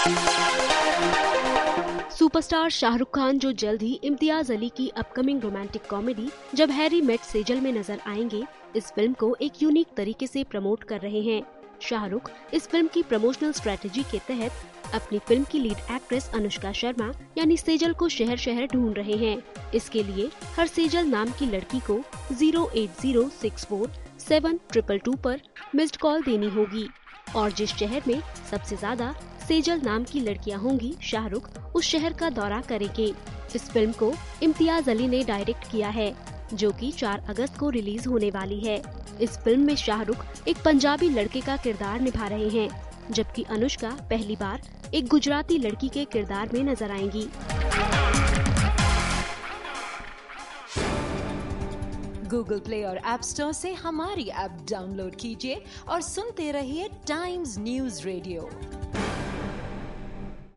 Superstar Shahrukh Khan जो जल्द ही इम्तियाज अली की upcoming romantic comedy Jab Harry met Sejal में नजर आएंगे, इस फिल्म को एक यूनिक तरीके से प्रमोट कर रहे हैं। शाहरुख इस फिल्म की प्रमोशनल स्ट्रेटेजी के तहत अपनी फिल्म की लीड एक्ट्रेस अनुष्का शर्मा यानी सेजल को शहर शहर ढूंढ रहे हैं। इसके लिए हर सेजल नाम की लड़की को 080647222 पर मिस्ड कॉल देनी होगी और जिस शहर में सबसे ज्यादा सेजल नाम की लड़कियां होंगी, शाहरुख उस शहर का दौरा करेंगे। इस फिल्म को इम्तियाज अली ने डायरेक्ट किया है, जो कि 4 अगस्त को रिलीज होने वाली है। इस फिल्म में शाहरुख एक पंजाबी लड़के का किरदार निभा रहे हैं, जबकि अनुष्का पहली बार एक गुजराती लड़की के किरदार में नजर आएंगी। गूगल प्ले और ऐप स्टोर से हमारी ऐप डाउनलोड कीजिए और सुनते रहिए टाइम्स न्यूज़ रेडियो।